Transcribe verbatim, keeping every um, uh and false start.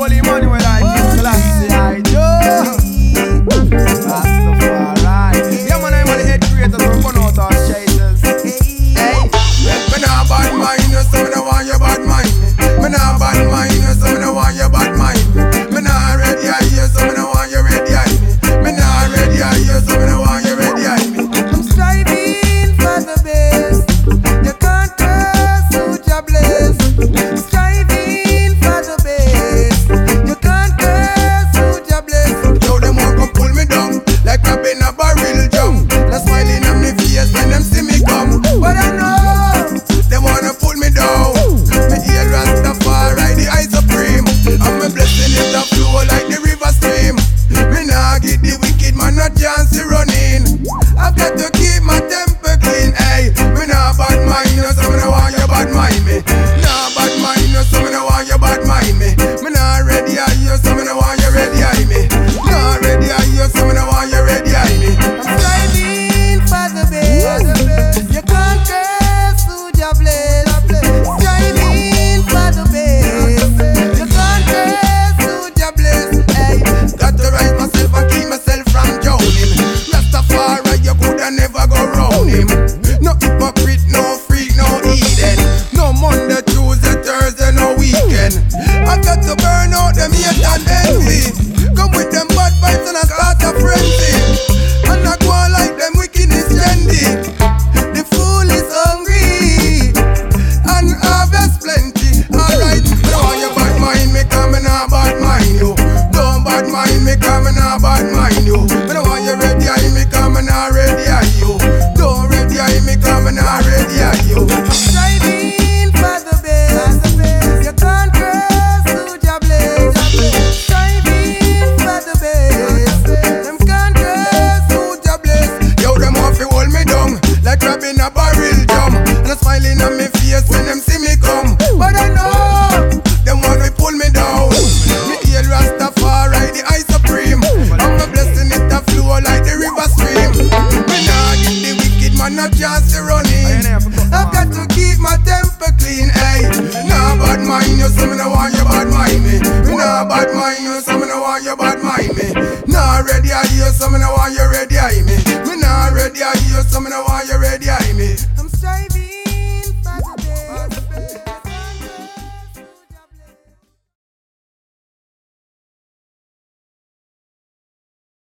Holy Emmanuel, I give Selassie, I do. Rastafari. Yeah, man, I'm on the head creators from one out our chasers. Hey, me nah bad mind you, so me no want you bad mind me. Me nah bad mind you, so me no want you bad mind me. Me nah ready eye you, so me no want you ready eye me. Me nah ready eye you, so me no want you ready eye me. I'm striving for the best. You can't curse who you bless. Striving for the best. You can't curse who you bless. Yo, them want come pull me down like crab in a barrel jump. They smiling on me face when them see me come. But I know they wanna pull me down. Me hail Rastafari, the high supreme. And my blessing is a flow like the river stream. Me nah give the wicked man a chance to run in. I've got to keep my temper clean. Hey, me nah bad mind you, so me no want you bad mind me. Nah bad mind you, so me no want you bad mind me. Me nah ready eye you, so me no want you ready eye me. Nah ready eye you, so me no want you ready eye me. I'm striving for the best. You can't curse who you bless. Striving for the best. You can't curse who you bless. Hey, Got to rise myself and keep myself from drowning. Rastafari, you coulda never go round him. No hypocrite, no freak, no Eden. No Monday, Tuesday, Thursday, no weekend. I got to burn out them hate and envy. Come with them bad vibes and I start a frenzy. And I go on like them wickedness trendy. The fool is hungry and harvest plenty. Alright, don't want you bad mind me, come and I bad mind you. Don't bad mind me, come and I bad mind you. I don't want you ready eye me, come and I ready eye you. Don't ready eye me, come and I ready eye you. I'm striving for the best. You can't curse who you bless. Striving for the best. Them can't curse who you bless. Yo, them want to hold me down like crab in a barrel jump. And a smiling on me face when them see me come. But I know them want to pull me down. Me hail Rastafari, the high supreme. I'm a blessing it a flow like the river stream. Me nah give the wicked man a chance to run in. I've got to keep my temper clean. Hey, nah bad mind you, so me no want you bad mind me. Me nah bad mind you, so me no want you bad mind me. Nah ready eye you, so me no want you ready eye me.